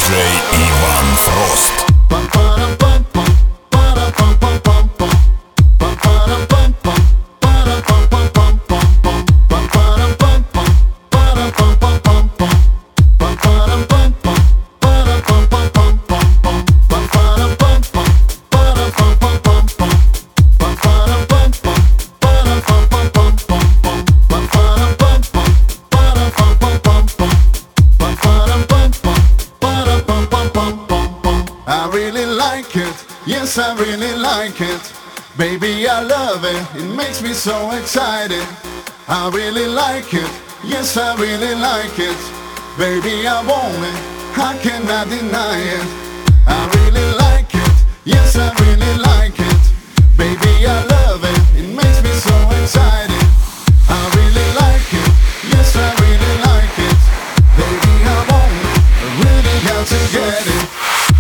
диджей Иван Фрост. I really like it, yes I really like it. Baby I love it, it makes me so excited. I really like it, yes I really like it. Baby I want it, I cannot deny it. I really like it, yes I really like it. Baby I love it, it makes me so excited. I really like it, yes I really like it. Baby I want it, I really got to get it.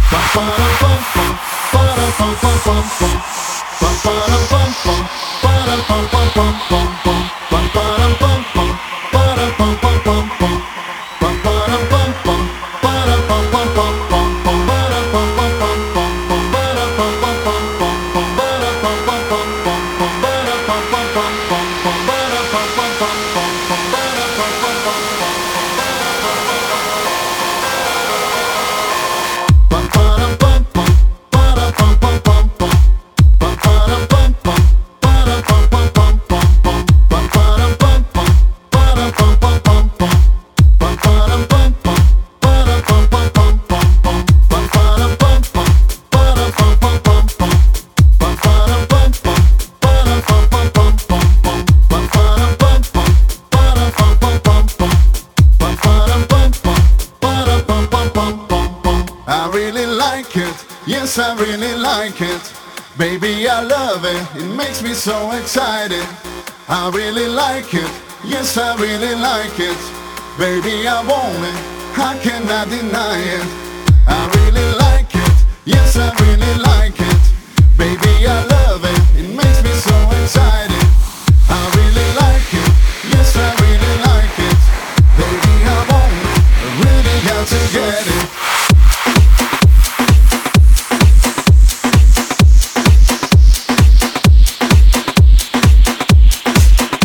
I really like it, yes I really like it. Baby I love it, it makes me so excited. I really like it, yes I really like it. Baby I want it, I cannot deny it. I really like it, yes I really like it. Baby I love it, it makes me so excited.